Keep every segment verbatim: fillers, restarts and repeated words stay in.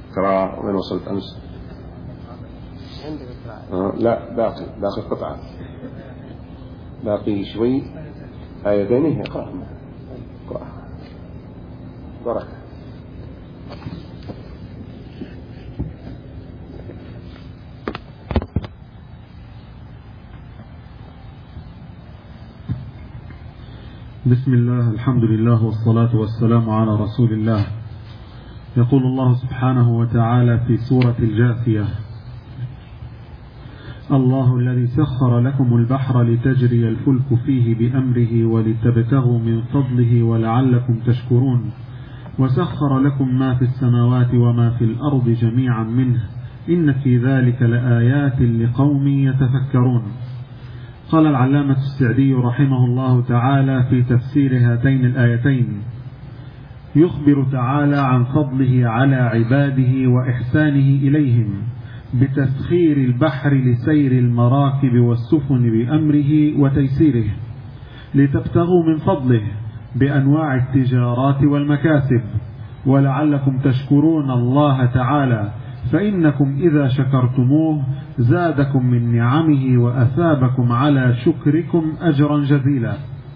ترى وين وصلت أمس؟ آه لا باقي باقي قطعة، باقي شوي آيتين. اقرأ اقرأ بركة. بسم الله، الحمد لله، والصلاة والسلام على رسول الله. يقول الله سبحانه وتعالى في سورة الجاثية: الله الذي سخر لكم البحر لتجري الفلك فيه بأمره ولتبتغوا من فضله ولعلكم تشكرون، وسخر لكم ما في السماوات وما في الأرض جميعا منه، إن في ذلك لآيات لقوم يتفكرون. قال العلامة السعدي رحمه الله تعالى في تفسير هاتين الآيتين: يخبر تعالى عن فضله على عباده وإحسانه إليهم بتسخير البحر لسير المراكب والسفن بأمره وتيسيره، لتبتغوا من فضله بأنواع التجارات والمكاسب، ولعلكم تشكرون الله تعالى، فإنكم إذا شكرتموه زادكم من نعمه وأثابكم على شكركم أجرا جزيلا.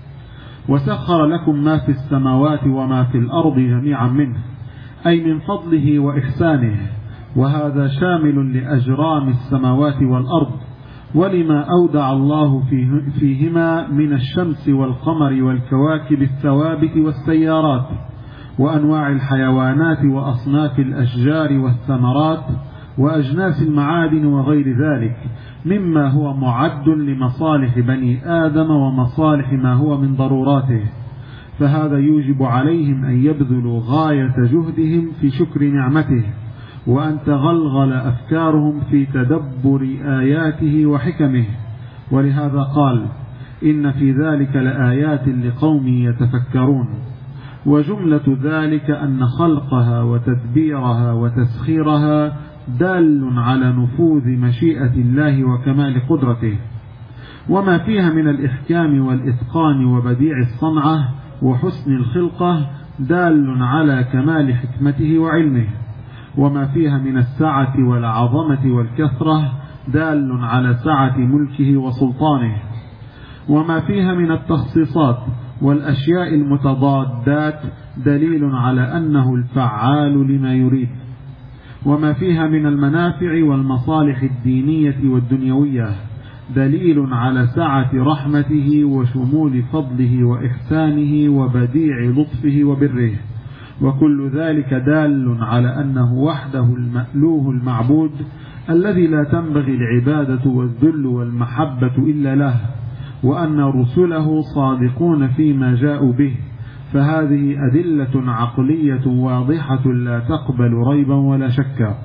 وسخر لكم ما في السماوات وما في الأرض جميعا منه، أي من فضله وإحسانه، وهذا شامل لأجرام السماوات والأرض ولما أودع الله فيهما من الشمس والقمر والكواكب الثوابت والسيارات وأنواع الحيوانات وأصناف الأشجار والثمرات وأجناس المعادن وغير ذلك مما هو معد لمصالح بني آدم ومصالح ما هو من ضروراته، فهذا يوجب عليهم أن يبذلوا غاية جهدهم في شكر نعمته، وأن تغلغل أفكارهم في تدبر آياته وحكمه. ولهذا قال: إن في ذلك لآيات لقوم يتفكرون. وجملة ذلك أن خلقها وتدبيرها وتسخيرها دال على نفوذ مشيئة الله وكمال قدرته، وما فيها من الإحكام والإتقان وبديع الصنعة وحسن الخلقة دال على كمال حكمته وعلمه، وما فيها من السعة والعظمة والكثرة دال على سعة ملكه وسلطانه، وما فيها من التخصيصات والأشياء المتضادات دليل على أنه الفعال لما يريد، وما فيها من المنافع والمصالح الدينية والدنيوية دليل على سعة رحمته وشمول فضله وإحسانه وبديع لطفه وبره، وكل ذلك دال على أنه وحده المألوه المعبود الذي لا تنبغي العبادة والذل والمحبة إلا له، وأن رسله صادقون فيما جاءوا به، فهذه أدلة عقلية واضحة لا تقبل ريبا ولا شكا.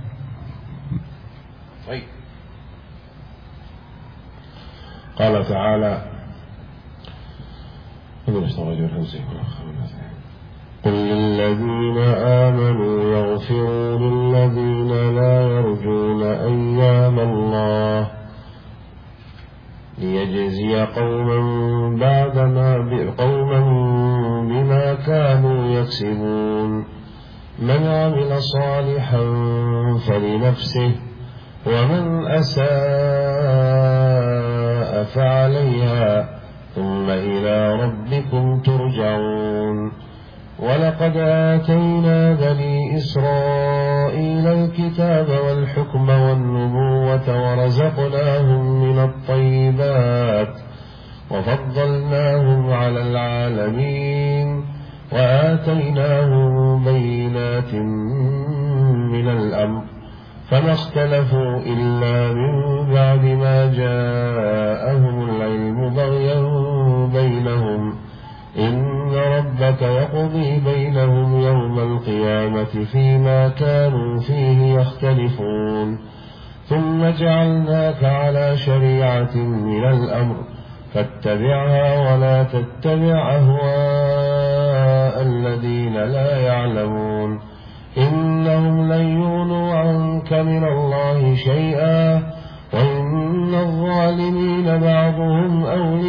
طيب. قال تعالى: قل للذين آمنوا يغفروا للذين لا يرجون أيام الله ليجزي قوما بعدما قوما بما كانوا يكسبون، من عمل صالحا فلنفسه ومن أساء فعليها ثم إلى ربكم ترجعون. ولقد آتينا بني إسرائيل الكتاب والحكم والنبوة ورزقناهم من الطيبات وفضلناهم على العالمين وآتيناهم بينات من الأمر، فما اختلفوا إلا من بعد ما جاءهم العلم بغيا بينهم، إن ربك يقضي بينهم يوم القيامة فيما كانوا فيه يختلفون. ثم جعلناك على شريعة من الأمر فاتبعها ولا تتبع أهواء الذين لا يعلمون، إنهم لن يغنوا عنك من الله شيئا وإن الظالمين بعضهم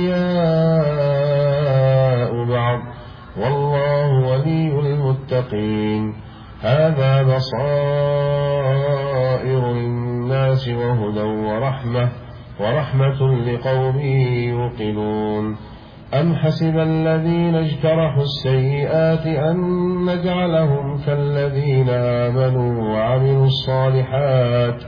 أولياء بعض والله ولي المتقين. هذا بصائر للناس وهدى ورحمة ورحمة لقوم يوقنون أم حسب الذين اجترحوا السيئات أن نجعلهم كالذين آمنوا وعملوا الصالحات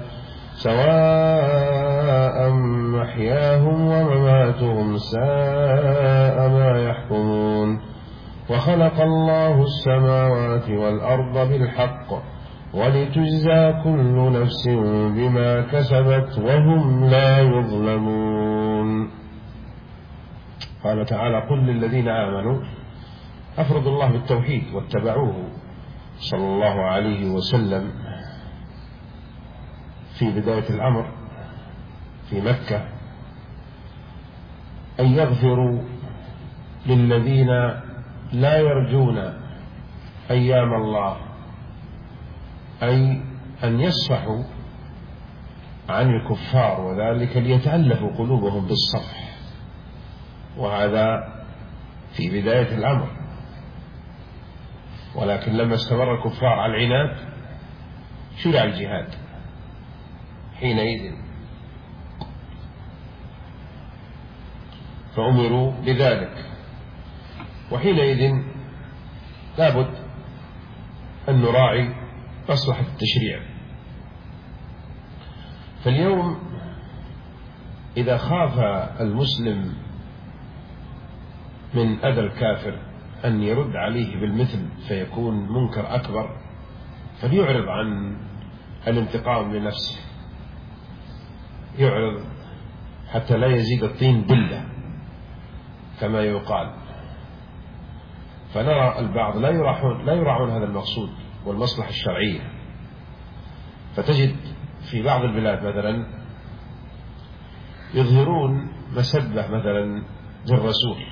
سواء محياهم ومماتهم ساء ما يحكمون وخلق الله السماوات والأرض بالحق ولتجزى كل نفس بما كسبت وهم لا يظلمون. قال تعالى قل للذين آمنوا أفردوا الله بالتوحيد واتبعوه صلى الله عليه وسلم في بداية الأمر في مكة أن يغفروا للذين لا يرجون أيام الله، أي أن يصفحوا عن الكفار، وذلك ليتألفوا قلوبهم بالصفح، وهذا في بداية الأمر. ولكن لما استمر الكفار على العناد شرع الجهاد حينئذ، فأمروا بذلك، وحينئذ لابد أن نراعي مصلحة التشريع. فاليوم إذا خاف المسلم من أذى الكافر أن يرد عليه بالمثل فيكون منكر أكبر، فليعرض عن الانتقام لنفسه، يعرض حتى لا يزيد الطين بلة كما يقال. فنرى البعض لا يراعون لا يراعون هذا المقصود والمصلحة الشرعية، فتجد في بعض البلاد مثلا يظهرون مسبة مثلا للرسول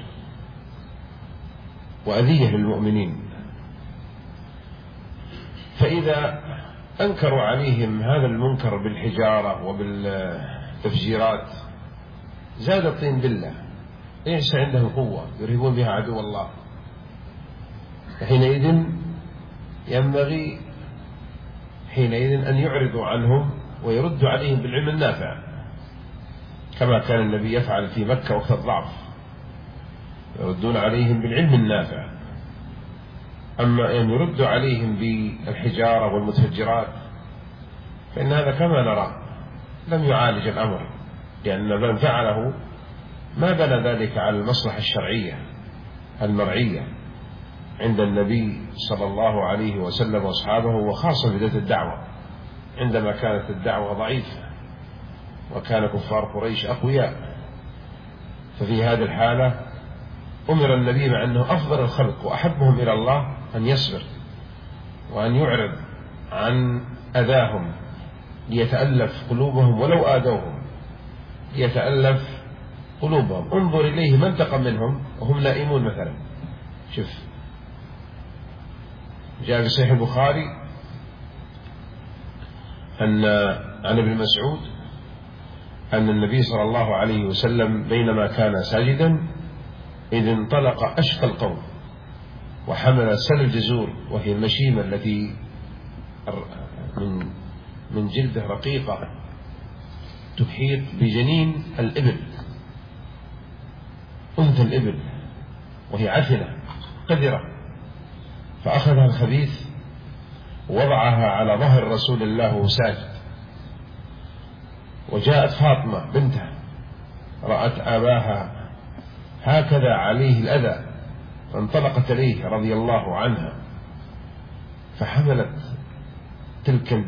وأذية للمؤمنين، فإذا أنكروا عليهم هذا المنكر بالحجارة وبالتفجيرات زاد الطين بلة، ليس عندهم قوة يرهبون بها عدو الله. حينئذ ينبغي حينئذ أن يعرضوا عنهم ويردوا عليهم بالعلم النافع، كما كان النبي يفعل في مكة وقت الضعف، يردون عليهم بالعلم النافع. أما أن يردوا عليهم بالحجارة والمتفجرات فإن هذا كما نرى لم يعالج الأمر، لأن من فعله ما بنى ذلك على المصلحة الشرعية المرعية عند النبي صلى الله عليه وسلم وأصحابه، وخاصة بداية الدعوة عندما كانت الدعوة ضعيفة وكان كفار قريش أقوياء. ففي هذه الحالة أمر النبي مع أنه أفضل الخلق وأحبهم إلى الله أن يصبر وأن يعرض عن أذاهم ليتألف قلوبهم، ولو آذوهم ليتألف قلوبهم. انظر إليه من انتقم منهم وهم نائمون مثلا. شوف جاء في صحيح البخاري أن عن ابن مسعود أن النبي صلى الله عليه وسلم بينما كان ساجدا إذ انطلق أشقى القوم وحمل سل الجزور، وهي المشيمة التي من من جلده رقيقة تحيط بجنين الإبل، أنثى الإبل، وهي عفنة قذرة، فأخذها الخبيث ووضعها على ظهر رسول الله وهو ساجد. وجاءت فاطمة بنته رأت أباها هكذا عليه الأذى، فانطلقت إليه رضي الله عنها فحملت تلك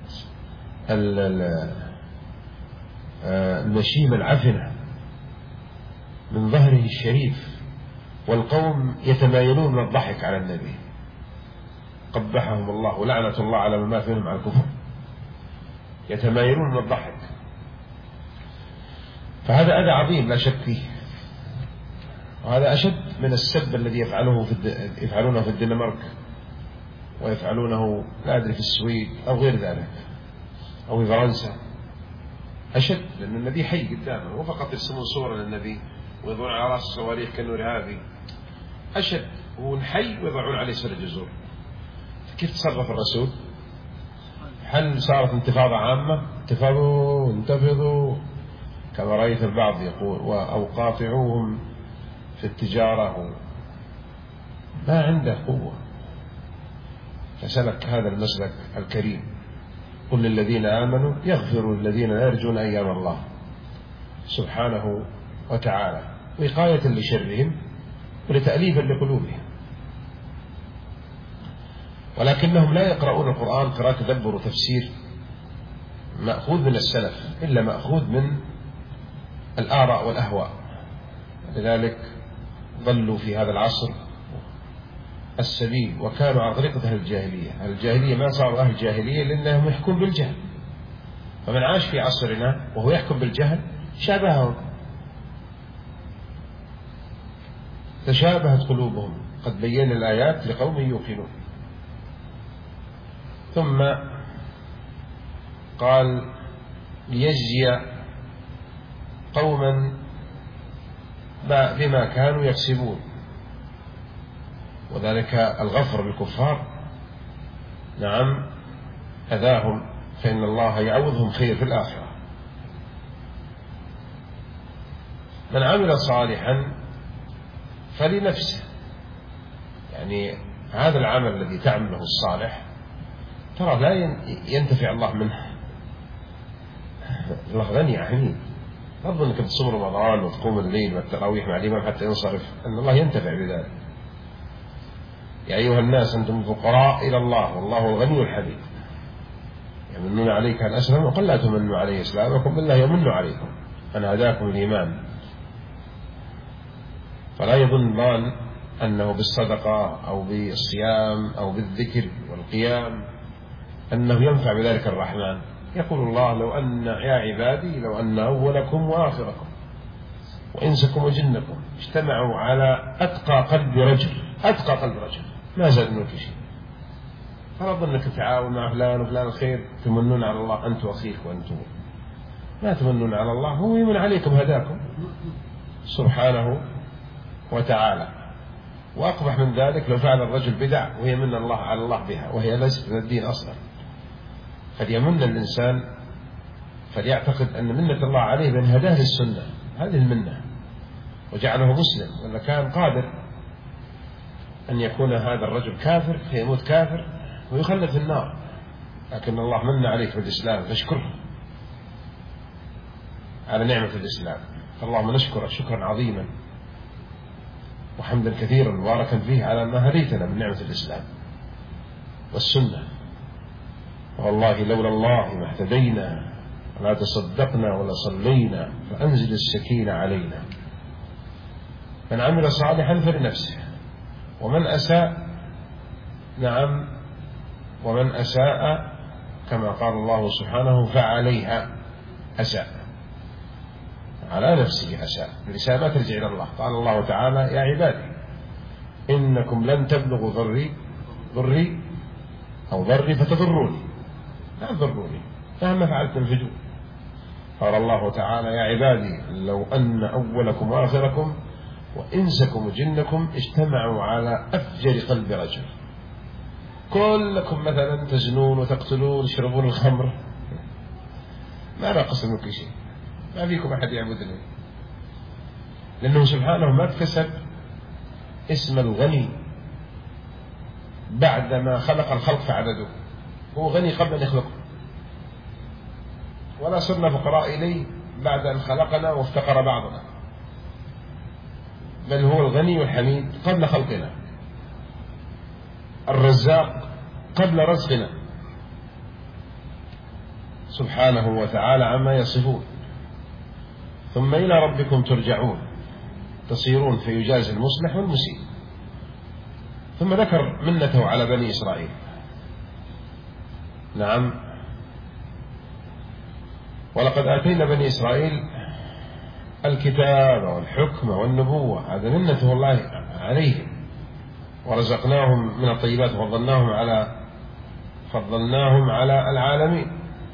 المشيمة العفنة من ظهره الشريف، والقوم يتمايلون من الضحك على النبي قبحهم الله ولعنة الله على من مات منهم على الكفر، يتمايلون من الضحك. فهذا أذى عظيم لا شك فيه، وهذا أشد من السب الذي يفعله في يفعلونه في الدنمارك ويفعلونه لا أدري في السويد أو غير ذلك أو في فرنسا. أشد لأن النبي حي قدامه، وفقط يرسمون صورة للنبي ويضعون على رأس الصواريخ كأنه إرهابي. أشد هو حي ويضعون عليه سر الجزور. كيف تصرف الرسول هل صارت انتفاضة عامة؟ انتفضوا انتفضوا كما رأيت البعض يقول أو قاطعوهم في التجارة، ما عنده قوة، فسلك هذا المسلك الكريم. قل للذين آمنوا يغفروا للذين لا يرجون أيام الله سبحانه وتعالى، وقاية لشرهم ولتأليفا لقلوبهم. ولكنهم لا يقرؤون القرآن قراءة تدبر وتفسير مأخوذ من السلف، إلا مأخوذ من الآراء والأهواء. لذلك ضلوا في هذا العصر السبيل، وكانوا على طريقة أهل الجاهلية. أهل الجاهلية ما صاروا أهل الجاهلية لأنهم يحكون بالجهل، فمن عاش في عصرنا وهو يحكم بالجهل شابههم، تشابهت قلوبهم. قد بينا الآيات لقوم يوقنون. ثم قال ليجزي قوما بما كانوا يكسبون، وذلك الغفر للكفار. نعم أذاهم، فإن الله يعوضهم خير في الآخرة. من عمل صالحا فلنفسه، يعني هذا العمل الذي تعمله الصالح ترى لا ينتفع الله منه. الله غني حميد. لا تظن انك تصوم رمضان وتقوم الليل والتراويح مع الإمام حتى ينصرف ان الله ينتفع بذلك. يا أيها الناس أنتم فقراء إلى الله والله الغني الحميد. يمنون عليك أن أسلم وقل لا تمنوا عليه إسلامكم بالله يمن عليكم أن هداكم الإيمان. فلا يظن ظان أنه بالصدقة أو بالصيام أو بالذكر والقيام أنه ينفع بذلك الرحمن. يقول الله لو أن يا عبادي لو أن أولكم وآخركم وإنسكم وجنكم اجتمعوا على أتقى قلب رجل أتقى قلب رجل ما زاد منك شيء. فلا تظن أنك تعاون مع فلان وفلان الخير تمنون على الله أنت وأخيك وأنتم، لا تمنون على الله، هو يمن عليكم هداكم سبحانه وتعالى. وأقبح من ذلك لو فعل الرجل بدع ويمن الله على الله بها وهي ليست من الدين أصلا. فليمن الإنسان فليعتقد أن منة الله عليه بأن هداه للسنة، هذه المنة وجعله مسلم، ولا كان قادر أن يكون هذا الرجل كافر فيموت كافر ويخلد في النار، لكن الله من عليك بالإسلام فاشكره على نعمة الإسلام. فاللهم نشكر شكرا عظيما وحمدا كثيرا مباركا فيه على ما هديتنا من نعمة الإسلام والسنة. والله لولا الله ما اهتدينا ولا تصدقنا ولا صلينا فأنزل السكينة علينا. من عمل صالحا فلنفسه ومن أساء نعم ومن أساء كما قال الله سبحانه فعليها أساء، على نفسه أساء. الإساءة ما ترجع إلى الله. قال الله تعالى يا عبادي إنكم لن تبلغوا ضري ضري أو ضري فتضروني، لا تضروني مهما فعلتم الفجور. قال الله تعالى يا عبادي لو أن أولكم وآخركم وإنسكم وجنكم اجتمعوا على أفجر قلب رجل، كلكم مثلا تزنون وتقتلون وتشربون الخمر، ما نقص منك شيء، ما فيكم أحد يعبدني، لأنه سبحانه ما اكتسب اسم الغني بعدما خلق الخلق فعبدوه. هو غني قبل أن يخلقه، ولا صرنا فقراء إليه بعد أن خلقنا وافتقر بعضنا، بل هو الغني الحميد قبل خلقنا، الرزاق قبل رزقنا سبحانه وتعالى عما يصفون. ثم إلى ربكم ترجعون تصيرون فيجازي المصلح والمسيء. ثم ذكر منته على بني إسرائيل. نعم ولقد آتينا بني إسرائيل الكتاب والحكم والنبوة، هذا منته الله عليهم، ورزقناهم من الطيبات وفضلناهم على فضلناهم على العالمين.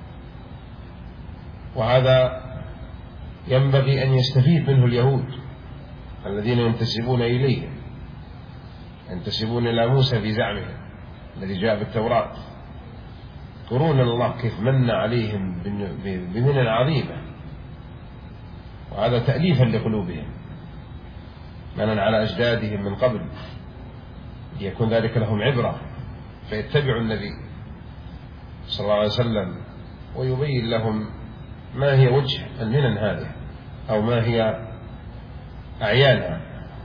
وهذا ينبغي أن يستفيد منه اليهود الذين ينتسبون إليه، ينتسبون إلى موسى في زعمهم الذي جاء بالتوراة، يذكرون الله كيف من عليهم بمنن عظيمة، وهذا تأليفا لقلوبهم، منن على أجدادهم من قبل، ليكون ذلك لهم عبرة فيتبعوا النبي صلى الله عليه وسلم ويبين لهم ما هي وجه المنن هذه أو ما هي أعيانها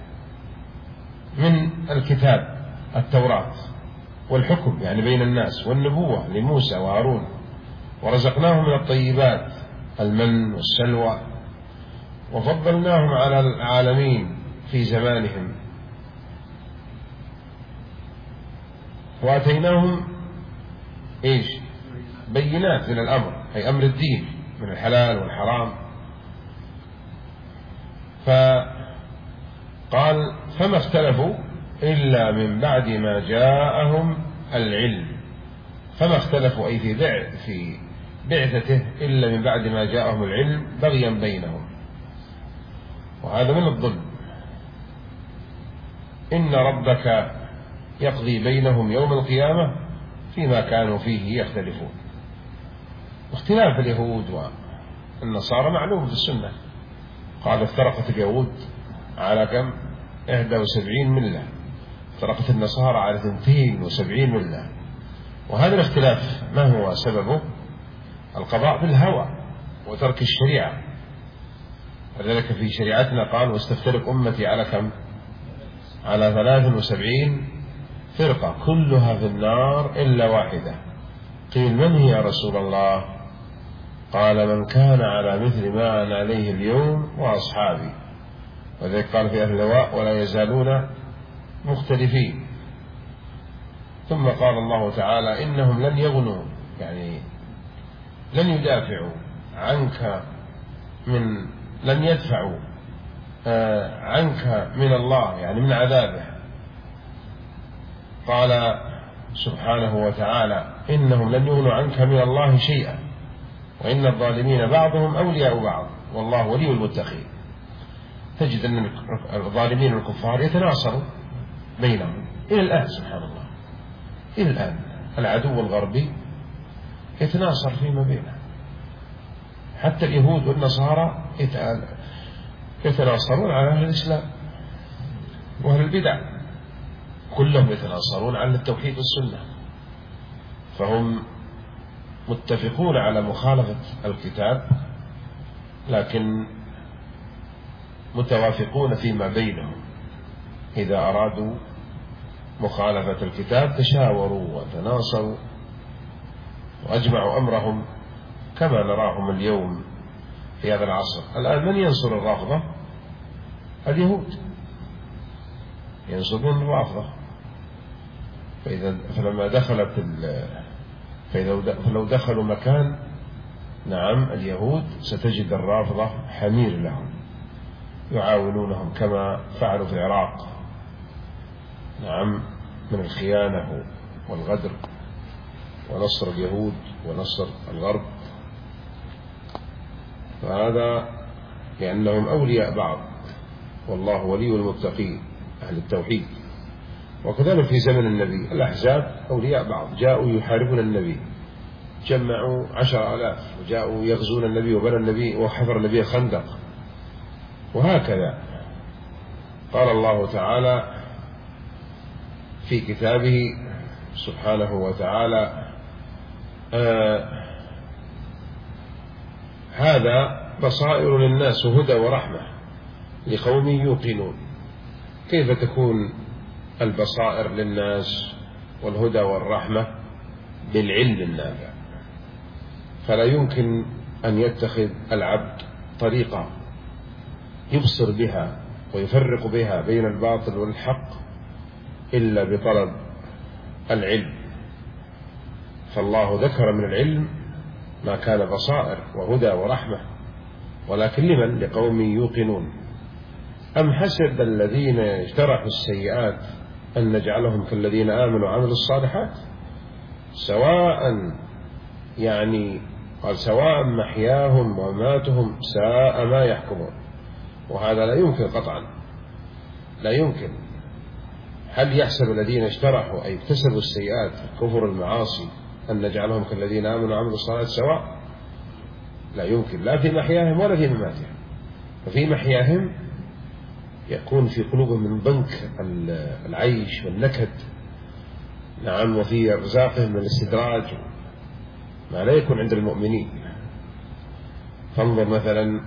من الكتاب التوراة والحكم يعني بين الناس، والنبوة لموسى وهارون، ورزقناهم من الطيبات المن والسلوى، وفضلناهم على العالمين في زمانهم، وآتيناهم إيش بينات من الأمر، أي أمر الدين من الحلال والحرام. فقال فما اختلفوا إلا من بعد ما جاءهم العلم، فما اختلفوا أي في بعث في بعثته إلا من بعد ما جاءهم العلم بغيا بينهم، وهذا من الظلم. إن ربك يقضي بينهم يوم القيامة فيما كانوا فيه يختلفون. واختلاف اليهود والنصارى معلوم في السنة، قال افترقت اليهود على كم؟ إحدى وسبعين ملة، افترقت النصارى على اثنتين وسبعين ملة. وهذا الاختلاف ما هو سببه؟ القضاء بالهوى وترك الشريعة. ولذلك في شريعتنا قال واستفترق أمتي على كم؟ على ثلاث وسبعين فرقة كلها في النار إلا واحدة. قيل من هي يا رسول الله؟ قال من كان على مثل ما أنا عليه اليوم وأصحابي. وذلك قال في أهل اللواء ولا يزالون مختلفين. ثم قال الله تعالى إنهم لن يغنوا، يعني لن يدافعوا عنك من لن يدفعوا عنك من الله، يعني من عذابه. قال سبحانه وتعالى إنهم لن يغنوا عنك من الله شيئا وإن الظالمين بعضهم أولياء بعض والله ولي المتقين. تجد أن الظالمين الكفار يتناصروا بينهم إلى الآن، سبحان الله، إلى الآن العدو الغربي يتناصر فيما بينه. حتى اليهود والنصارى يتناصرون على أهل الإسلام، وأهل البدع كلهم يتناصرون على التوحيد والسنة، فهم متفقون على مخالفة الكتاب لكن متوافقون فيما بينهم. إذا أرادوا مخالفة الكتاب تشاوروا وتناصروا وأجمعوا أمرهم كما نراهم اليوم في هذا العصر. الآن من ينصر الرافضة؟ اليهود ينصرون الرافضة. فإذا فلما دخلت فإذا فلو دخلوا مكان نعم اليهود ستجد الرافضة حمير لهم يعاونونهم كما فعلوا في العراق نعم من الخيانة والغدر ونصر اليهود ونصر الغرب. فهذا لأنهم أولياء بعض والله ولي المتقين أهل التوحيد. وكذلك في زمن النبي الأحزاب أولياء بعض، جاءوا يحاربون النبي، جمعوا عشر آلاف وجاءوا يغزون النبي وبنى النبي وحفر النبي خندق. وهكذا قال الله تعالى في كتابه سبحانه وتعالى آه هذا بصائر للناس وهدى ورحمة لقوم يوقنون. كيف تكون البصائر للناس والهدى والرحمة؟ بالعلم النافع. فلا يمكن أن يتخذ العبد طريقة يبصر بها ويفرق بها بين الباطل والحق إلا بطلب العلم. فالله ذكر من العلم ما كان بصائر وهدى ورحمة، ولكن لمن؟ لقوم يوقنون. أم حسب الذين اجترحوا السيئات أن نجعلهم كالذين آمنوا وعملوا الصالحات سواء، يعني قال سواء محياهم وماتهم ساء ما يحكمون. وهذا لا يمكن قطعا، لا يمكن. هل يحسب الذين اجترحوا أي اكتسبوا السيئات الكفر المعاصي أن نجعلهم كالذين آمنوا وعملوا الصالحات سواء؟ لا يمكن، لا في محياهم ولا في مماتهم. ففي محياهم يكون في قلوبهم من ضنك العيش والنكد، نعم، وفي أرزاقهم من الاستدراج ما لا يكون عند المؤمنين. فانظر مثلا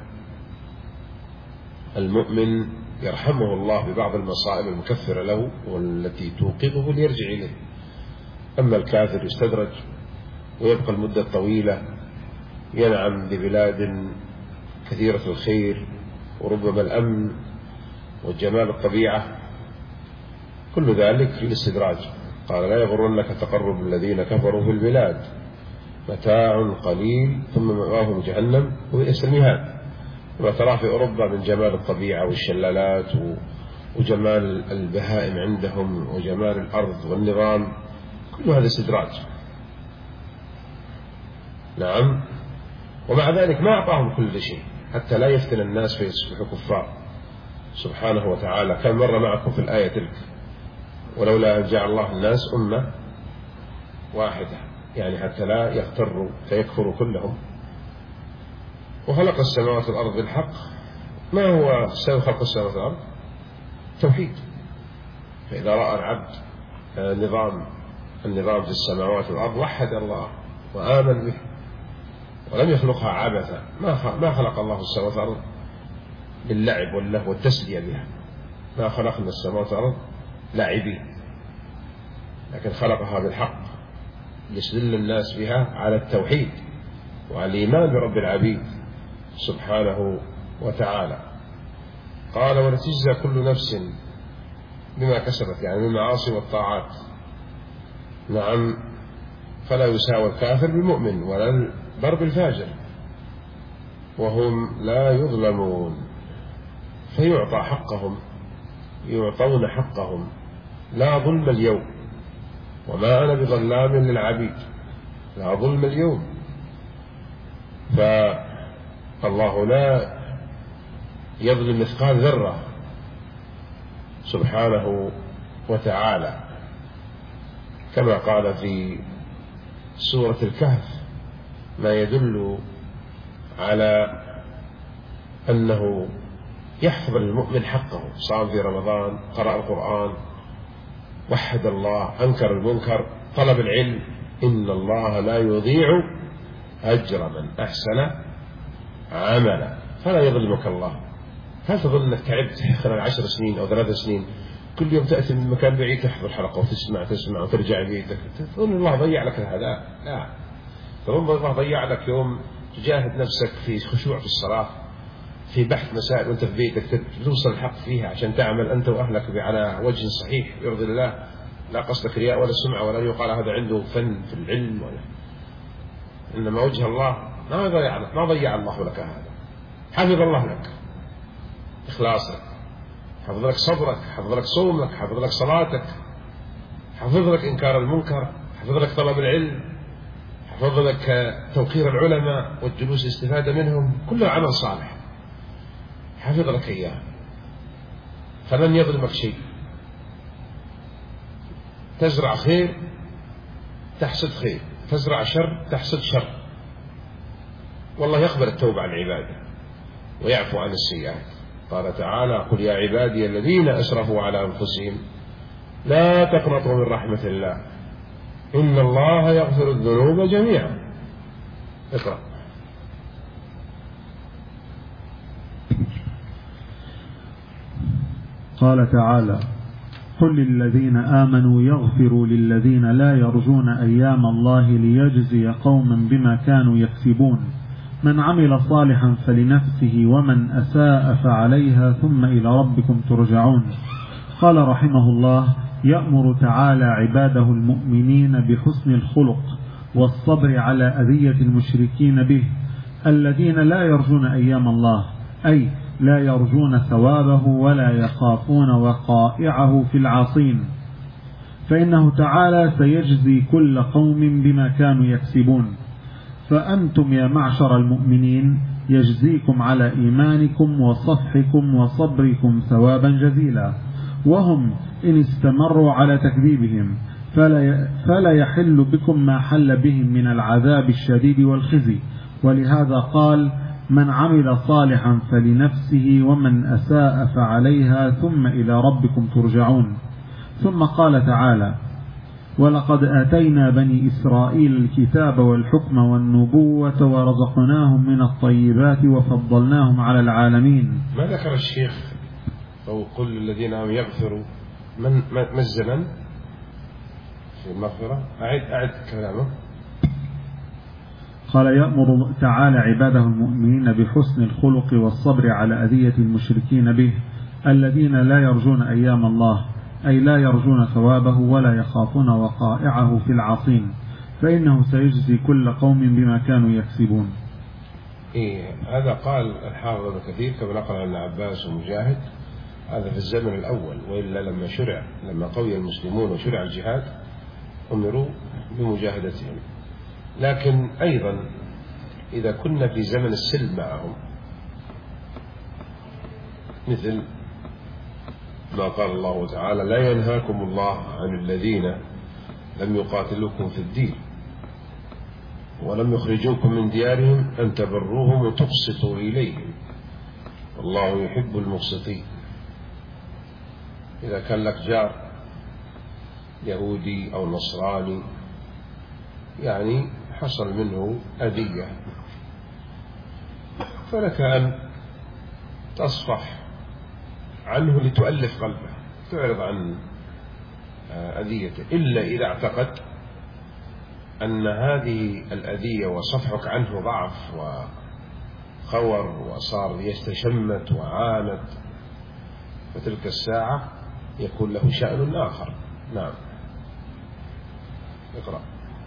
المؤمن يرحمه الله ببعض المصائب المكفرة له والتي توقظه ليرجع إليه، أما الكافر يستدرج ويبقى المدة الطويلة ينعم ببلاد كثيرة الخير وربما الأمن وجمال الطبيعة، كل ذلك في الاستدراج. قال لا يغرنك تقرب الذين كفروا في البلاد متاع قليل ثم مأواهم جهنم وبئس المهاد. ما ترى في أوروبا من جمال الطبيعة والشلالات وجمال البهائم عندهم وجمال الأرض والنظام، كل هذا استدراج، نعم. ومع ذلك ما أعطاهم كل شيء حتى لا يفتن الناس فيصبحوا كفار سبحانه وتعالى. كان مر معكم في الآية تلك ولولا أن جعل الله الناس أمة واحدة، يعني حتى لا يغتروا فيكفروا كلهم. وخلق السماوات والأرض بالحق. ما هو سبب خلق السماوات والأرض؟ توحيد. فإذا رأى العبد نظام النظام في السماوات والأرض وحد الله وآمن به ولم يخلقها عبثا. ما خلق الله السماوات والأرض للعب واللهو والتسلية بها، ما خلقنا السماوات والأرض لاعبين، لكن خلقها بالحق ليستدل الناس بها على التوحيد وعلى الإيمان برب العبيد سبحانه وتعالى. قال ولتجزى كل نفس بما كسبت، يعني من المعاصي والطاعات، نعم. فلا يساوي الكافر بالمؤمن ولا البر بالفاجر وهم لا يظلمون، فيعطى حقهم، يعطون حقهم، لا ظلم اليوم وما أنا بظلام للعبيد، لا ظلم اليوم. فالله لا يظلم مثقال ذرة سبحانه وتعالى، كما قال في سورة الكهف ما يدل على أنه يحفظ المؤمن حقه. صام في رمضان، قرأ القرآن، وحد الله، أنكر المنكر، طلب العلم، إن الله لا يضيع أجر من أحسن عملا. فلا يظلمك الله. هل تظن أنك تعبت خلال عشر سنين أو ثلاث سنين كل يوم تأتي من مكان بعيد تحضر حلقة وتسمع تسمع وترجع بيتك، تظن الله ضيع لك هذا؟ لا، تظن الله ضيع لك يوم تجاهد نفسك في خشوع في الصلاة، في بحث مسائل وانت في بيتك توصل الحق فيها عشان تعمل أنت وأهلك على وجه صحيح يرضي الله، لا قصدك رياء ولا سمعة ولا يقال هذا عنده فن في العلم ولا، إنما وجه الله ما ضيع لك، ما ضيع الله لك هذا. حفظ الله لك إخلاصك، حفظ لك صبرك، حفظ لك صومك، حفظ لك صلاتك، حفظ لك إنكار المنكر، حفظ لك طلب العلم، حفظ لك توقير العلماء والجلوس الاستفادة منهم، كله عمل صالح حفظ لك إياه. فلن يظلمك شيء. تزرع خير تحصد خير، تزرع شر تحصد شر. والله يقبل التوبة عن عباده ويعفو عن السيئات. قال تعالى قل يا عبادي الذين أسرفوا على أنفسهم لا تقنطوا من رحمة الله إن الله يغفر الذنوب جميعا. اقرأ. قال تعالى قل للذين آمنوا يغفروا للذين لا يرجون أيام الله ليجزي قوما بما كانوا يكسبون من عمل صالحا فلنفسه ومن أساء فعليها ثم إلى ربكم ترجعون. قال رحمه الله يأمر تعالى عباده المؤمنين بحسن الخلق والصبر على أذية المشركين به الذين لا يرجون أيام الله، أي لا يرجون ثوابه ولا يخافون وقائعه في العاصين، فإنه تعالى سيجزي كل قوم بما كانوا يكسبون. فأنتم يا معشر المؤمنين يجزيكم على إيمانكم وصفحكم وصبركم ثوابا جزيلا، وهم إن استمروا على تكذيبهم فلا, فلا يحل بكم ما حل بهم من العذاب الشديد والخزي. ولهذا قال: من عمل صالحا فلنفسه ومن أساء فعليها ثم إلى ربكم ترجعون. ثم قال تعالى: ولقد آتينا بني إسرائيل الكتاب والحكم والنبوة ورزقناهم من الطيبات وفضلناهم على العالمين. ما ذكر الشيخ أو قل الذين هم يغفروا من ما الزمن في المغفرة؟ أعد أعد كلامه. قال: يأمر تعالى عباده المؤمنين بحسن الخلق والصبر على أذية المشركين به الذين لا يرجون أيام الله، أي لا يرجون ثوابه ولا يخافون وقائعه في العاصين، فإنه سيجزي كل قوم بما كانوا يكسبون. إيه هذا قال الحافظ ابن كثير كما نقل عن عباس ومجاهد، هذا في الزمن الأول، وإلا لما شرع لما قوي المسلمون وشرع الجهاد أمروا بمجاهدتهم. لكن أيضا إذا كنا في زمن السلم معهم، مثل ما قال الله تعالى: لا ينهاكم الله عن الذين لم يقاتلوكم في الدين ولم يخرجوكم من ديارهم أن تبروهم وتقسطوا إليهم والله يحب المقسطين. إذا كان لك جار يهودي أو نصراني يعني حصل منه أذية، فلك أن تصفح عنه لتؤلف قلبه، تعرض عن أذيته، إلا إذا اعتقد أن هذه الأذية وصفحك عنه ضعف وخور وصار يستشمت وعاند، فتلك الساعة يكون له شأن آخر. نعم، اقرأ.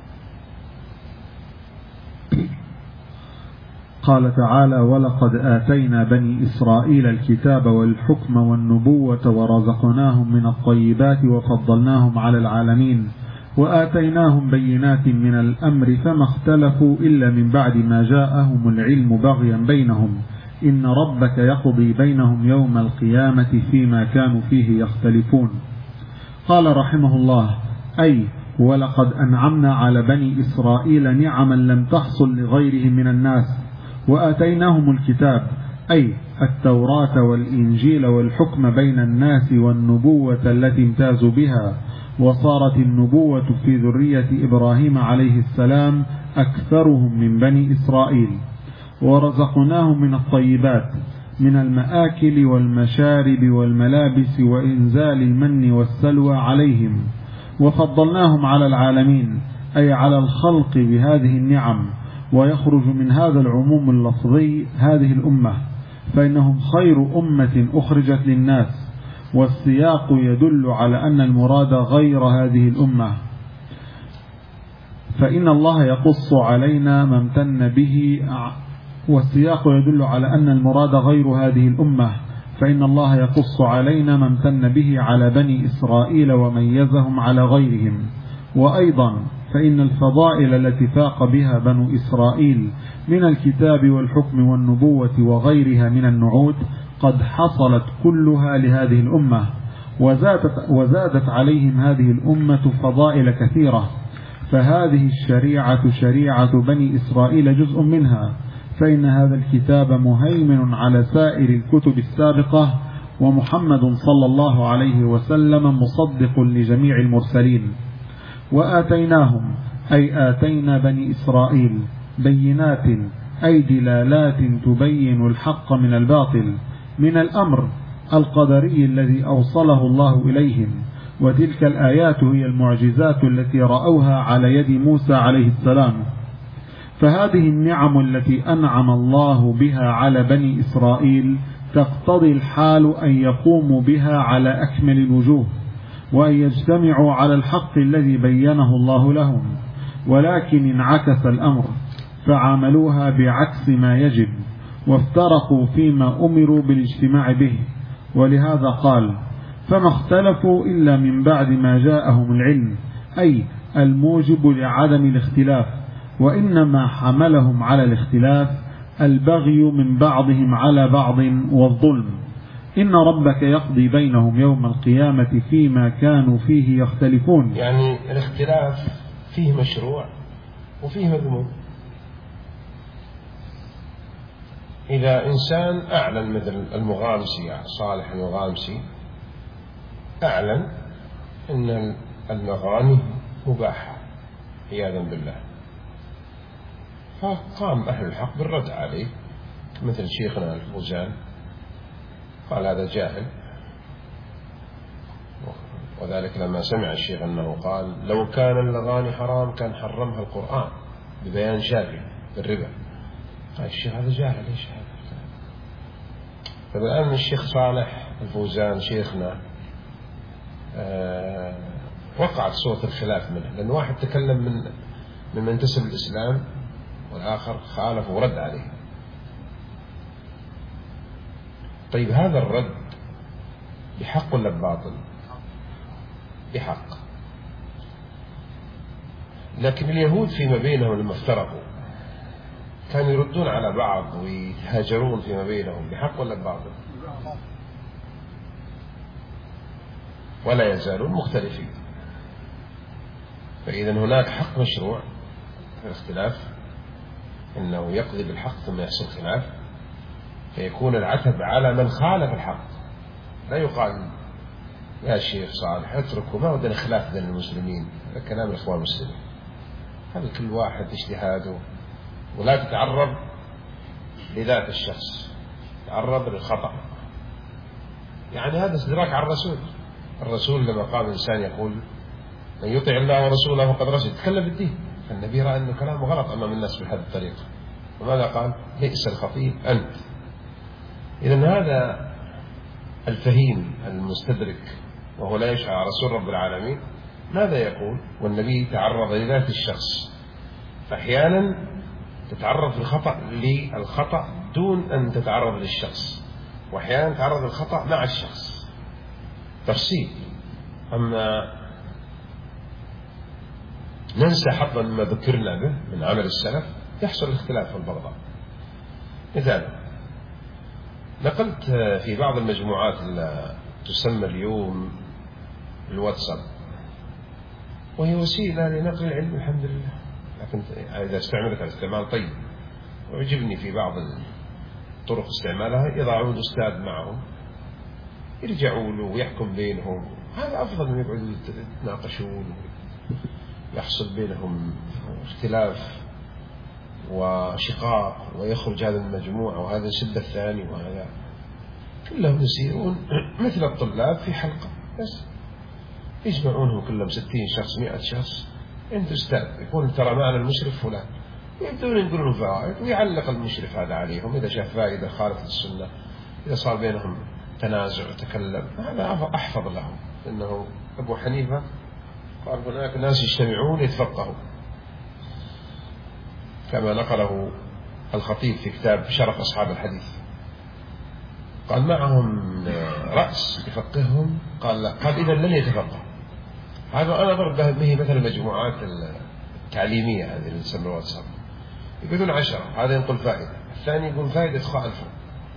قال تعالى: ولقد آتينا بني إسرائيل الكتاب والحكم والنبوة ورزقناهم من الطيبات وفضلناهم على العالمين وآتيناهم بينات من الأمر فما اختلفوا إلا من بعد ما جاءهم العلم بغيا بينهم إن ربك يقضي بينهم يوم القيامة فيما كانوا فيه يختلفون. قال رحمه الله: أي ولقد أنعمنا على بني إسرائيل نعما لم تحصل لغيرهم من الناس، وآتيناهم الكتاب أي التوراة والإنجيل والحكم بين الناس والنبوة التي امتازوا بها، وصارت النبوة في ذرية إبراهيم عليه السلام أكثرهم من بني إسرائيل. ورزقناهم من الطيبات من المآكل والمشارب والملابس وإنزال المن والسلوى عليهم، وفضلناهم على العالمين أي على الخلق بهذه النعم. ويخرج من هذا العموم اللفظي هذه الأمة، فإنهم خير أمة أخرجت للناس، والسياق يدل على أن المراد غير هذه الأمة، فإن الله يقص علينا ما امتن به والسياق يدل على أن المراد غير هذه الأمة، فإن الله يقص علينا ما امتن به على بني إسرائيل وميزهم على غيرهم. وأيضا فإن الفضائل التي فاق بها بنو إسرائيل من الكتاب والحكم والنبوة وغيرها من النعوت قد حصلت كلها لهذه الأمة، وزادت, وزادت عليهم هذه الأمة فضائل كثيرة، فهذه الشريعة شريعة بني إسرائيل جزء منها، فإن هذا الكتاب مهيمن على سائر الكتب السابقة، ومحمد صلى الله عليه وسلم مصدق لجميع المرسلين. وآتيناهم أي آتينا بني إسرائيل بينات أي دلالات تبين الحق من الباطل من الأمر القدري الذي أوصله الله إليهم، وتلك الآيات هي المعجزات التي رأوها على يد موسى عليه السلام. فهذه النعم التي أنعم الله بها على بني إسرائيل تقتضي الحال أن يقوموا بها على أكمل الوجوه، وأن يجتمعوا على الحق الذي بينه الله لهم، ولكن انعكس الأمر فعملوها بعكس ما يجب، وافترقوا فيما أمروا بالاجتماع به. ولهذا قال: فما اختلفوا إلا من بعد ما جاءهم العلم، أي الموجب لعدم الاختلاف، وإنما حملهم على الاختلاف البغي من بعضهم على بعض والظلم، إن ربك يقضي بينهم يوم القيامة فيما كانوا فيه يختلفون. يعني الاختلاف فيه مشروع وفيه مذموم. إذا إنسان أعلن مثل المغامسي صالح المغامسي أعلن أن المغاني مباحة عياذا بالله، فقام أهل الحق بالرد عليه مثل شيخنا الفوزان قال هذا جاهل، وذلك لما سمع الشيخ أنه قال لو كان الأغاني حرام كان حرمها القرآن ببيان شافي بالربا، قال الشيخ هذا جاهل ليش هذا. فالآن الشيخ صالح الفوزان شيخنا آه وقعت صوت الخلاف منه، لأن واحد تكلم من ممن انتسب الإسلام والآخر خالف ورد عليه. طيب هذا الرد بحق ولا بباطل؟ بحق. لكن اليهود فيما بينهم لما افترقوا كانوا يردون على بعض ويتهاجرون فيما بينهم بحق ولا بباطل؟ ولا يزالون مختلفين. فإذا هناك حق مشروع في الاختلاف، إنه يقضي بالحق ثم يحصل خلاف فيكون العتب على من خالف الحق. لا يقال يا شيخ صالح اتركوا ما ودنا خلاف بين المسلمين، هذا كلام الإخوان المسلمين، هذا كل واحد اجتهاده، ولا تتعرض لذات الشخص، تعرض للخطأ. يعني هذا استدراك على الرسول. الرسول لما قام إنسان يقول من يطع الله ورسوله فقد رشد، تكلم بالدين، فالنبي رأى أن كلامه غلط أمام الناس بهذه الطريقة، وماذا قال؟ بئس الخطيب أنت. إذن هذا الفهيم المستدرك وهو لا يشعر رسول رب العالمين ماذا يقول؟ والنبي تعرض لذات الشخص، فأحيانا تتعرض في الخطأ للخطأ دون أن تتعرض للشخص، وأحيانا تتعرض للخطأ مع الشخص، تفصيل. أما ننسى حظا مما ذكرنا به من عمل السلف يحصل الاختلاف والبغضاء. مثال، نقلت في بعض المجموعات التي تسمى اليوم الواتساب، وهي وسيلة لنقل العلم الحمد لله، لكن إذا استعملت على استعمال طيب، ويعجبني في بعض طرق استعمالها يضعون أستاذ معهم يرجعوا له ويحكم بينهم، هذا أفضل من يقعدوا يتناقشون يحصل بينهم اختلاف وشقاق ويخرج هذا المجموعة وهذا يسب الثاني، وهذا كلهم يسيرون مثل الطلاب في حلقة بس يجمعونهم كلهم ستين شخص مئة شخص، أنت أستاذ يقول ترى معنا المشرف فلان، يبدون يقولون فوائد ويعلق المشرف هذا عليهم إذا شاف فائدة خالفة السنة، إذا صار بينهم تنازع وتكلم هذا أحفظ لهم. إنه أبو حنيفة قال هناك ناس يجتمعون يتفقهوا، كما نقله الخطيب في كتاب شرف أصحاب الحديث، قال معهم رأس يفقههم، قال لا، قال إذا لن يتفقه. هذا أنا أضرب به مثل المجموعات التعليمية هذه اللي تسمى واتساب، يقولون عشرة، هذا ينقل فائدة، الثاني يقول فائدة تخالفه،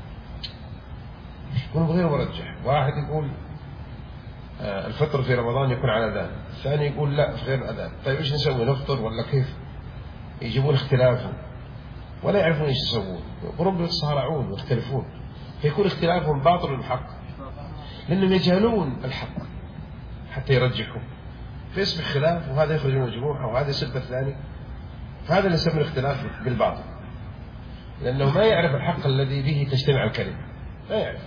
يكون غير مرجح. واحد يقول الفطر في رمضان يكون على أذان، الثاني يقول لا في غير أذان. طيب إيش نسوي، نفطر ولا كيف؟ يجيبون اختلافهم ولا يعرفون إيش يسوون، يقولون يتصارعون ويختلفون، فيكون اختلافهم باطل بالحق لأنهم يجهلون الحق حتى يرجحوا، فيصبح خلاف وهذا يخرج من المجموعة وهذا يسب الثاني، فهذا اللي يسمى الاختلاف بالباطل، لأنه ما يعرف الحق الذي به تجتمع الكلمة، لا يعرف.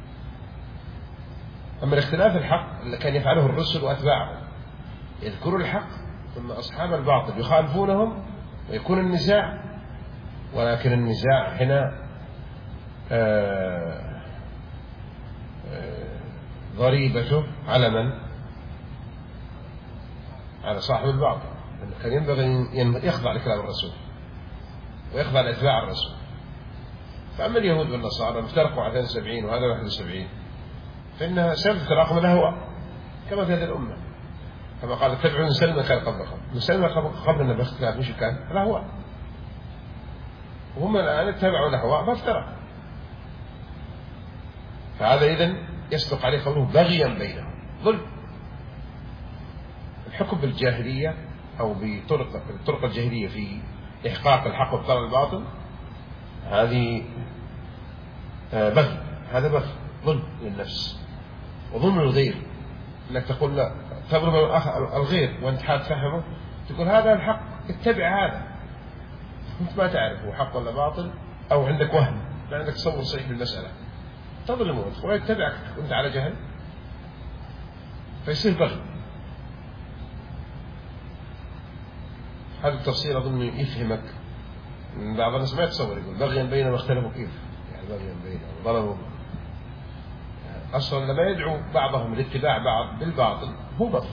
أما الاختلاف الحق اللي كان يفعله الرسل وأتباعهم، يذكروا الحق ثم أصحاب الباطل يخالفونهم ويكون النزاع، ولكن النزاع هنا آه آه ضريبته على من؟ على صاحب الباطل، لأنه كان ينبغي أن يخضع لكلام الرسول ويخضع لأتباع الرسول. فأما اليهود والنصارى افترقوا على اثنين وسبعين وهذا واحد وسبعين، فإن سبب افتراقهم الهوى كما في هذه الأمة، كما قال اتبعوا سلمى كان قبلكم، سلمى قبلنا باختلاف مش كان الهوى، وهم الآن اتبعوا الهوى فافترقوا. فهذا إذن يصدق عليه قوله بغيا بينهم، ظلم. الحكم بالجاهلية أو بطرق الطرق الجاهلية في إحقاق الحق وابطال الباطل هذه بغي، هذا بغي، ظلم للنفس وظلم للغير. انك تقول لا تظلم الغير وانت حاب تفهمه، تقول هذا الحق اتبع هذا، انت ما تعرف هو حق ولا باطل، او عندك وهم، ما عندك تصور صحيح للمسألة، تظلمه ويتبعك وانت على جهل، فيصير بغي. هذا التفصيل اظن يفهمك. بعض الناس ما يتصور، يقول بغيا بينهم اختلفوا، كيف يعني بغيا بينهم ظلموا؟ أصلا لما يدعو بعضهم لاتباع بعض بالباطل هو بغي،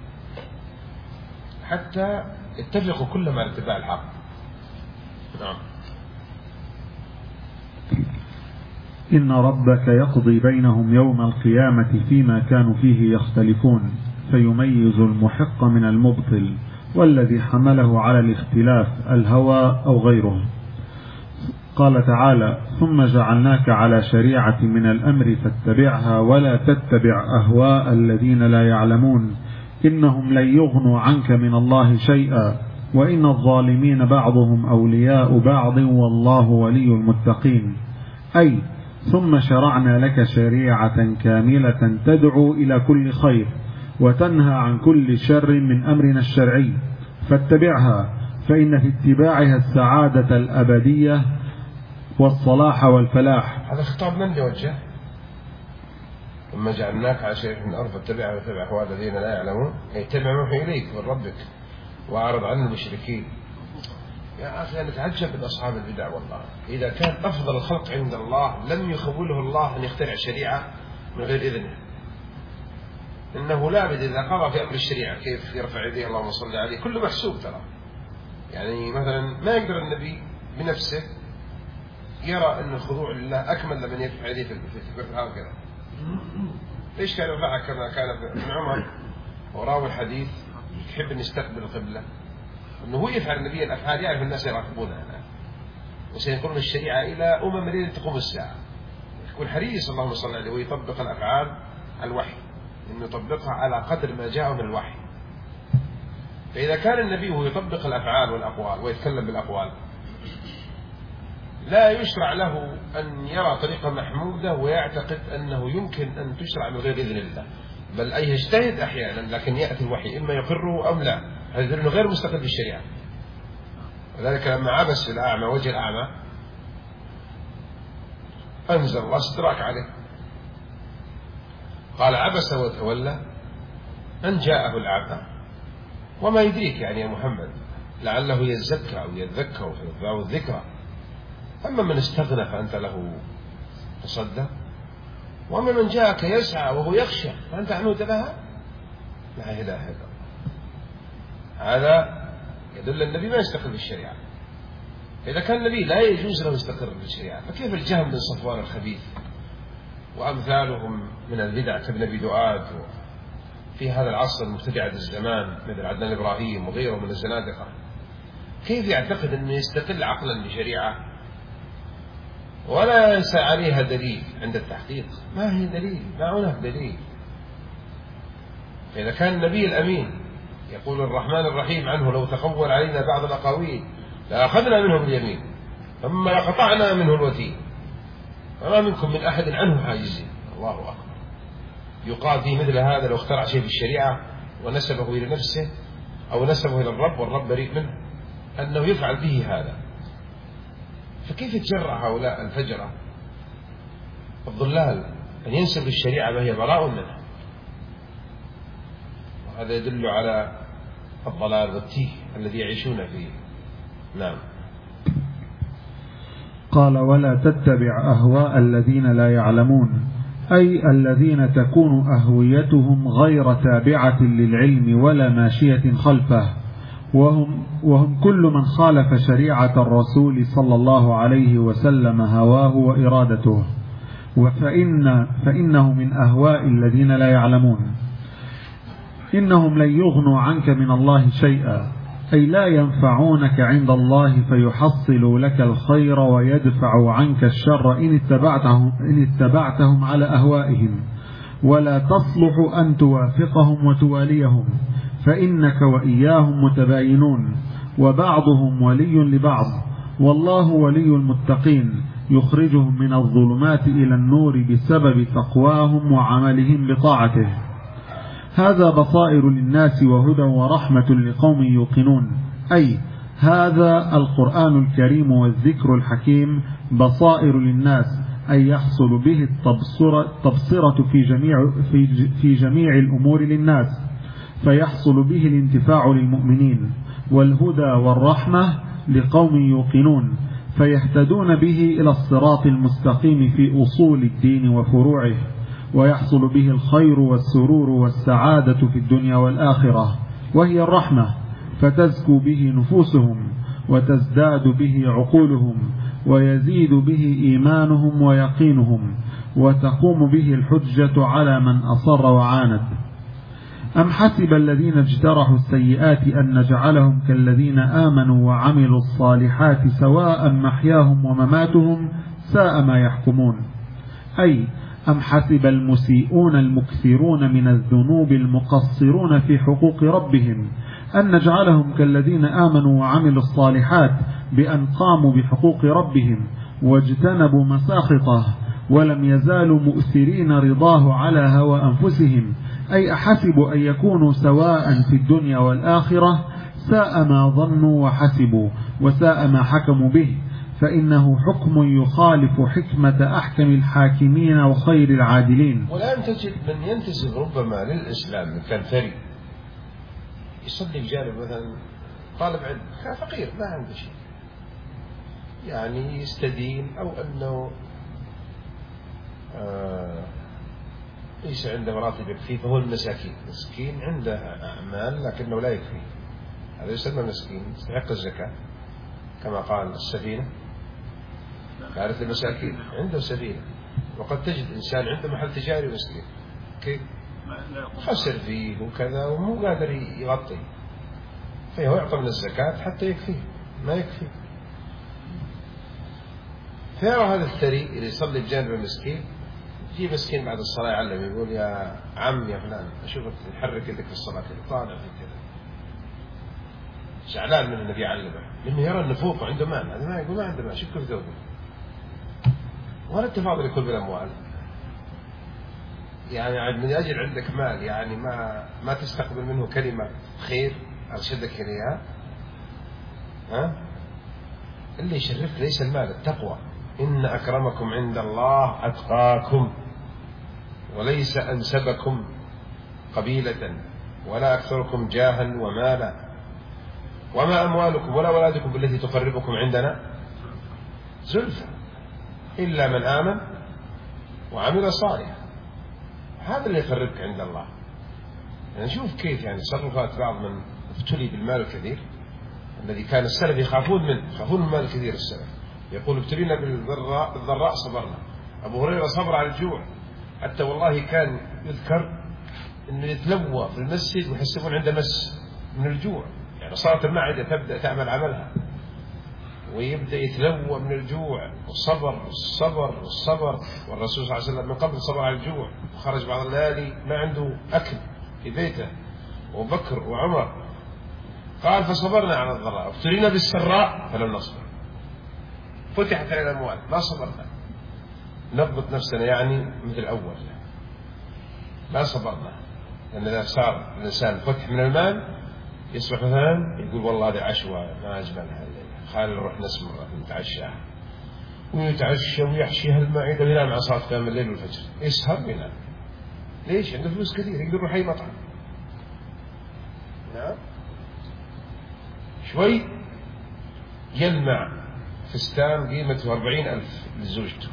حتى اتفقوا كلهم على اتباع الحق. نعم. إن ربك يقضي بينهم يوم القيامة فيما كانوا فيه يختلفون فيميز المحق من المبطل والذي حمله على الاختلاف الهوى أو غيره. قال تعالى: ثم جعلناك على شريعة من الأمر فاتبعها ولا تتبع أهواء الذين لا يعلمون إنهم لن يغنوا عنك من الله شيئا وإن الظالمين بعضهم أولياء بعض والله ولي المتقين. أي ثم شرعنا لك شريعة كاملة تدعو إلى كل خير وتنهى عن كل شر من أمرنا الشرعي فاتبعها، فإن في اتباعها السعادة الأبدية والصلاح والفلاح. هذا خطاب من يوجه؟ ثم جعلناك على شريعة من الأرض فاتبعها واتبع أهواء الذين لا يعلمون، اتبع ما يوحى إليك من ربك وأعرض عن المشركين. يا أخي أنا أتعجب من أصحاب البدع والله، إذا كان أفضل الخلق عند الله لم يخوله الله أن يخترع شريعة من غير إذنه. إنه لا بد إذا قضى في أمر الشريعة كيف يرفع يديه اللهم صل عليه، كله محسوب ترى. يعني مثلا ما يقدر النبي بنفسه يرى أن الخضوع لله أكمل لمن يرفع يديه في التكبير هكذا. ليش كان يرفعها كما كان ابن عمر وراوي الحديث يحب أن يستقبل القبلة، أنه هو يفعل النبي الأفعال يعرف الناس يراقبونها الآن، وسينقلون الشريعة إلى أمم لين تقوم الساعة. يكون حريص اللهم صل عليه ويطبق الأفعال على الوحي، إنه يطبقها على قدر ما جاء من الوحي. فإذا كان النبي هو يطبق الأفعال والأقوال ويتكلم بالأقوال، لا يشرع له أن يرى طريقة محمودة ويعتقد أنه يمكن أن تشرع من غير إذن الله، بل أي يجتهد أحيانا لكن يأتي الوحي إما يقره أو لا، هذا أنه غير مستقل بالشريعة. وذلك لما عبس الأعمى وجه الأعمى أنزل الله استدراك عليه، قال عبس وتولى أن جاءه الأعمى وما يدريك يعني يا محمد لعله يزكى أو يذكر أو الذكرى. أما من استغنى فأنت له تصدى، وأما من جاءك يسعى وهو يخشى فأنت عنه تلهى. لا إله إلا الله. هذا يدل النبي ما يستقل بالشريعة. إذا كان النبي لا يجوز له يستقر بالشريعة، فكيف الجهم بن صفوان الخبيث وأمثالهم من البدع كابن أبي دؤاد في هذا العصر المبتدعة الزمان مثل عدنان إبراهيم وغيره من الزنادقة، كيف يعتقد أنه يستقل عقلا بشريعة ولا ينسى عليها دليل عند التحقيق؟ ما هي دليل، ما هناك دليل. إذا كان النبي الأمين يقول الرحمن الرحيم عنه لو تقول علينا بعض الأقاويل لأخذنا منهم اليمين ثم لقطعنا منه الوتين وما منكم من أحد عنه حاجزين. الله أكبر. يقال فيه مثل هذا لو اخترع شيء في الشريعة ونسبه إلى نفسه أو نسبه إلى الرب والرب بريء منه أنه يفعل به هذا. فكيف يتجرأ هؤلاء الفجرة الضلال أن ينسب الشريعة ما هي براء منها؟ وهذا يدل على الضلال والتيه الذي يعيشون فيه. نعم. قال ولا تتبع أهواء الذين لا يعلمون، أي الذين تكون أهويتهم غير تابعة للعلم ولا ماشية خلفه، وهم, وهم كل من خالف شريعة الرسول صلى الله عليه وسلم هواه وإرادته، وفإن فإنه من أهواء الذين لا يعلمون. إنهم لن يغنوا عنك من الله شيئا، أي لا ينفعونك عند الله فيحصلوا لك الخير ويدفعوا عنك الشر إن اتبعتهم, إن اتبعتهم على أهوائهم، ولا تصلح أن توافقهم وتواليهم، فإنك وإياهم متباينون، وبعضهم ولي لبعض، والله ولي المتقين يخرجهم من الظلمات إلى النور بسبب تقواهم وعملهم بطاعته. هذا بصائر للناس وهدى ورحمة لقوم يوقنون، أي هذا القرآن الكريم والذكر الحكيم بصائر للناس، أي يحصل به التبصرة في جميع, في, في جميع الأمور للناس، فيحصل به الانتفاع للمؤمنين، والهدى والرحمة لقوم يوقنون، فيهتدون به إلى الصراط المستقيم في أصول الدين وفروعه، ويحصل به الخير والسرور والسعادة في الدنيا والآخرة، وهي الرحمة، فتزكو به نفوسهم، وتزداد به عقولهم، ويزيد به إيمانهم ويقينهم، وتقوم به الحجة على من أصر وعاند. أم حسب الذين اجترحوا السيئات أن نجعلهم كالذين آمنوا وعملوا الصالحات سواء محياهم ومماتهم ساء ما يحكمون، أي أم حسب المسيئون المكثرون من الذنوب المقصرون في حقوق ربهم أن نجعلهم كالذين آمنوا وعملوا الصالحات بأن قاموا بحقوق ربهم واجتنبوا مساخطه ولم يزالوا مؤثرين رضاه على هوى أنفسهم، أي أحسبوا أن يكونوا سواء في الدنيا والآخرة، ساء ما ظنوا وحسبوا، وساء ما حكموا به، فإنه حكم يخالف حكمة أحكم الحاكمين وخير العادلين. والآن تجد من ينتسب ربما للإسلام كان ثري يصلي بجانب مثلا طالب علم كان فقير ما عنده شيء، يعني يستدين أو أنه آه ليس عنده راتب يكفيه، فهو المساكين، مسكين عنده أعمال لكنه لا يكفيه، هذا يسمى مسكين يستحق الزكاة، كما قال السفينة كانت المساكين عنده سفينة. وقد تجد إنسان عنده محل تجاري مسكين كيف خسر فيه وكذا ومو قادر يغطي، فهو يعطى من الزكاة حتى يكفيه، ما يكفيه. فيرى هذا الثري اللي يصلي بجانب المسكين، يجي مسكين بعد الصلاة يعلم يقول يا عم يا فلان أشوفك تحرك يدك في الصلاة كذا طالع في كذا، زعلان من النبي يعلمه لأنه يرى النفوق عنده مال، هذا ما يقول ما عنده مال، شوف كيف ذوقه، ولا التفاضل يكون بالأموال، يعني من أجل عندك مال يعني ما ما تستقبل منه كلمة خير أرشدك إليها، ها اللي يشرفك ليس المال، التقوى، إن أكرمكم عند الله أتقاكم، وليس أنسبكم قبيلة ولا أكثركم جاها ومالا، وما أموالكم ولا أولادكم بالتي تقربكم عندنا زلفى إلا من آمن وعمل صالحا، هذا اللي يقربك عند الله. يعني شوف كيف يعني تصرفات بعض من ابتلي بالمال الكثير الذي كان السلف يخافون منه، يخافون من المال الكثير. السلف يقول ابتلينا بالضراء بالضراء صبرنا. أبو هريرة صبر على الجوع، حتى والله كان يذكر أنه يتلوى في المسجد ويحسبون عنده مس من الجوع، يعني صارت المعدة تبدأ تعمل عملها ويبدأ يتلوى من الجوع، والصبر والصبر والصبر. والرسول صلى الله عليه وسلم من قبل صبر على الجوع، وخرج بعض الليالي ما عنده أكل في بيته، وبكر وعمر قال فصبرنا على الضراء، ابتلينا بالسراء فلم نصبر، فتحت علينا الأموال ما صبرنا، نضبط نفسنا يعني مثل الأول ما صبرنا. لأن إذا صار الإنسان فتح من المال يصبح مثلا يقول والله هذه عشوة ما أجملها الليلة، خلينا نروح نسمر نتعشاها، ويتعشى ويحشي هالمعدة وينام على صلاة قيام الليل والفجر، يسهر وينام. ليش؟ عنده فلوس كثير يقدر يروح أي مطعم. نعم شوي يلمع فستان قيمته أربعين ألف لزوجته،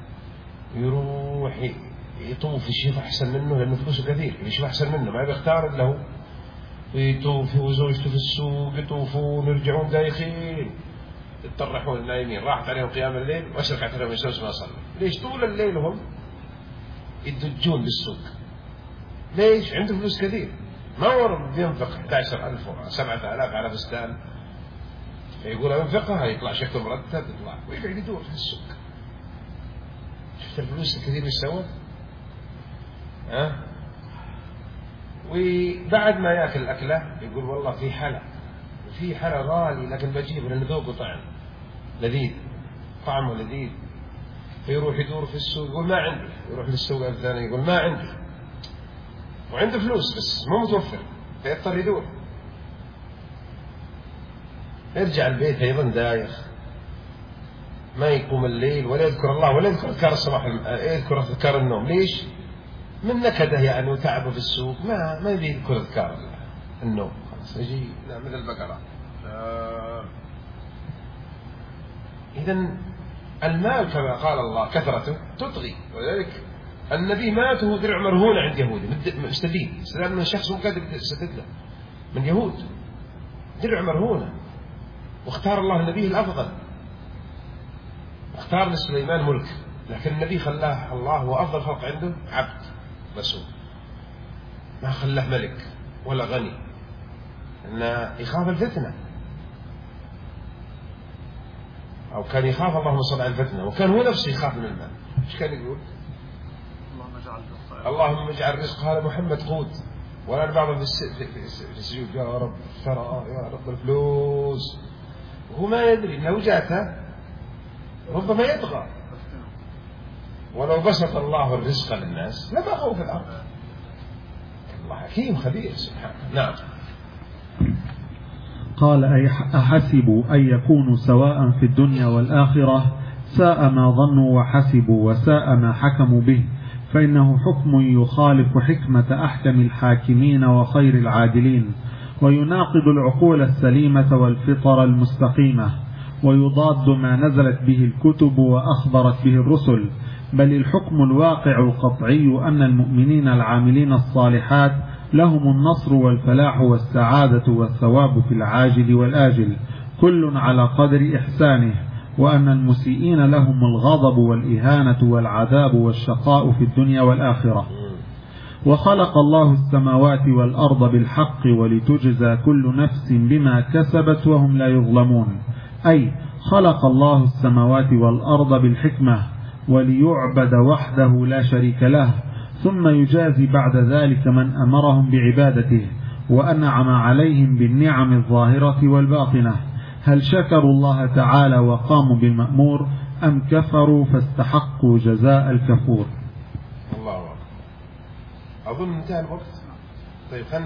يروح يطوف يشوف أحسن منه لأنه فلوسه كثير، يشوف أحسن منه ما بيختار إلا هو، ويطوفوا وزوجته في السوق يطوفون ويرجعون دايخين يتطرحون نايمين، راحت عليهم قيام الليل وأشرقت عليهم الشمس ما صلوا. ليش؟ طول الليل هم يدجون بالسوق. ليش؟ عنده فلوس كثير. ما هو بينفق أحد عشر ألف وسبعة آلاف على فستان فيقول أنفقها يطلع شكله مرتب يطلع ويقعد يدور في السوق. شفت الفلوس الكثير يسوى ها؟ وبعد ما يأكل الأكلة يقول والله في حلا وفي حلا غالي لكن بجيبه لأنه ذوقه طعم لذيذ طعمه لذيذ. فيروح يدور في السوق يقول ما عندي، يروح للسوق الثاني يقول ما عندي، وعنده فلوس بس مو متوفر فيضطر يدور. يرجع البيت أيضا دايخ ما يقوم الليل ولا يذكر الله ولا يذكر أذكار الصباح، يذكر أذكار النوم. ليش؟ من نكده يعني وتعبه في السوق ما ما يبي يذكر أذكار النوم. خلاص يجي مثل البقرة. آه إذن المال كما قال الله كثرته تطغي، ولذلك النبي مات وهو درع مرهون عند يهودي مستدين، استدان من شخص مو قادر يسدد له من يهود، درع مرهونة، واختار الله النبي الأفضل، اختار لسليمان ملك، لكن النبي خلاه الله هو أفضل خلق عنده عبد رسول، ما خلاه ملك ولا غني، إنه يخاف الفتنة، أو كان يخاف اللهم صل على الفتنة، وكان هو نفسه يخاف من المال. إيش كان يقول؟ اللهم اجعل رزق هذا محمد قوت، ولا بعض في السجود يا رب ترى يا رب الفلوس، وهو ما يدري لو جاته ربما يطغى. ولو بسط الله الرزق للناس لما هو في الأرض. الله حكيم خبير سبحانه. نعم. قال أي أحسبوا أن يكونوا سواء في الدنيا والآخرة؟ ساء ما ظنوا وحسبوا وساء ما حكموا به، فإنه حكم يخالف حكمة أحكم الحاكمين وخير العادلين، ويناقض العقول السليمة والفطر المستقيمة، ويضاد ما نزلت به الكتب وأخبرت به الرسل. بل الحكم الواقع القطعي أن المؤمنين العاملين الصالحات لهم النصر والفلاح والسعادة والثواب في العاجل والآجل كل على قدر إحسانه، وأن المسيئين لهم الغضب والإهانة والعذاب والشقاء في الدنيا والآخرة. وخلق الله السماوات والأرض بالحق ولتجزى كل نفس بما كسبت وهم لا يظلمون، أي خلق الله السماوات والأرض بالحكمة وليعبد وحده لا شريك له، ثم يجازي بعد ذلك من أمرهم بعبادته وأنعم عليهم بالنعم الظاهرة والباطنة. هل شكروا الله تعالى وقاموا بالمأمور أم كفروا فاستحقوا جزاء الكفور؟ الله أكبر. أظن انتهى الوقت. طيب